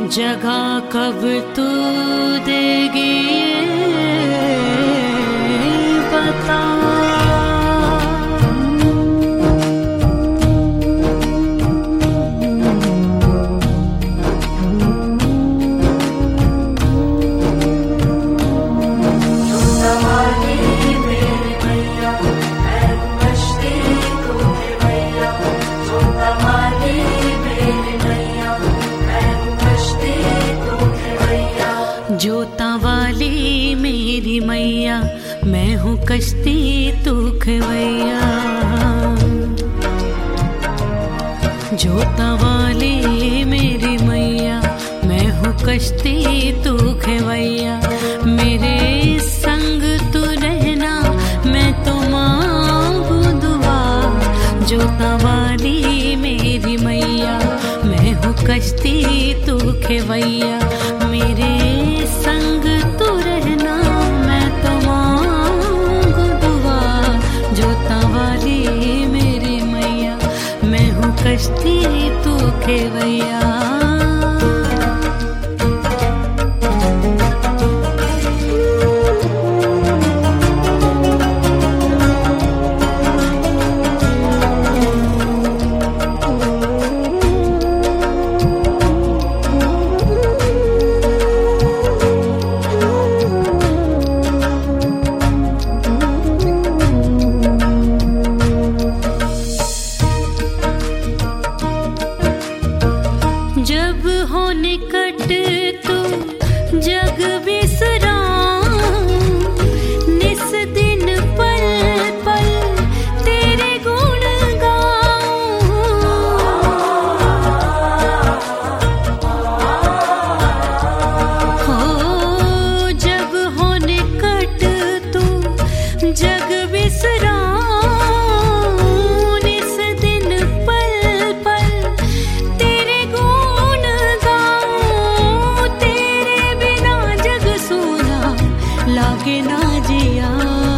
जगह कब तू देगी ये बता। जोता वाली मेरी मैया मैं हूँ कश्ती तू खेवैया। जोता वाली मेरी मैया मैं हूँ कश्ती तू खेवैया। मेरे संग तू रहना मैं तो मांगू दुआ। जोता वाली मेरी मैया मैं हूँ कश्ती तू खेवैया। मेरे संग तू रहना मैं तो मांगू दुआ। जोता वाली मेरी मैया मैं हूँ कश्ती तू खेवैया। जब हो निकट तू जग बिसराऊं। निस दिन पल पल तेरे गुण गाऊं। हो जब हो निकट तू जग बिसराऊं। निस दिन पल पल तेरे गुण लागे ना जिया।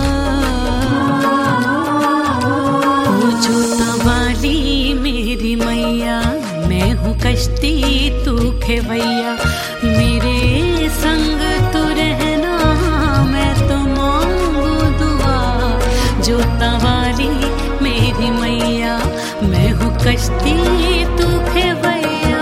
ओ जोता वाली मेरी मैया मैं हूँ कश्ती तू खेवैया। मेरे संग तू रहना मैं तो मांगू दुआ। जोता वाली मेरी मैया मैं हूँ कश्ती तू खेवैया।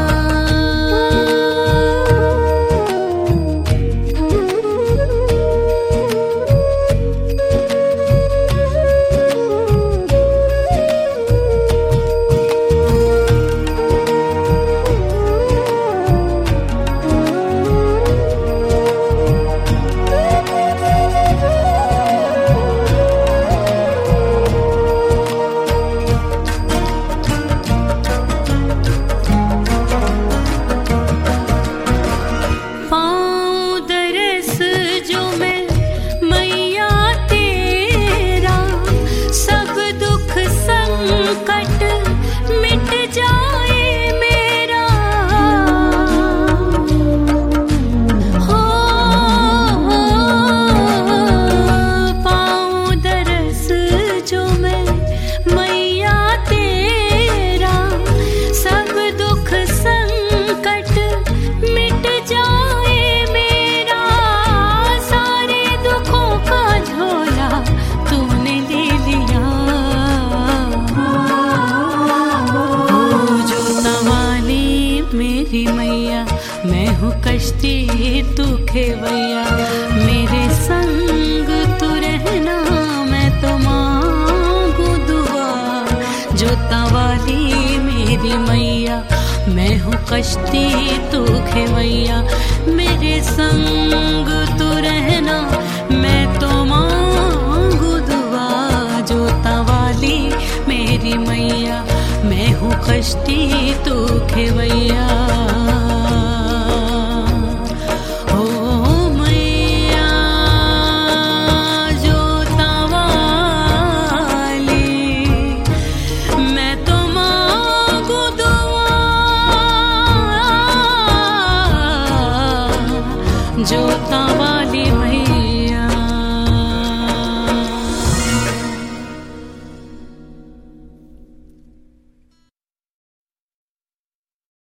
मेरी मैया मैं हूँ कश्ती तू खेवैया। मेरे संग तू रहना मैं तो मांगू दुआ। जोता वाली मेरी मैया मैं हूँ कश्ती तू खेवैया। मेरे संग तू रहना मैं तो मांगू दुआ। जोता वाली मेरी मैया मैं हूँ कश्ती तू खेवैया।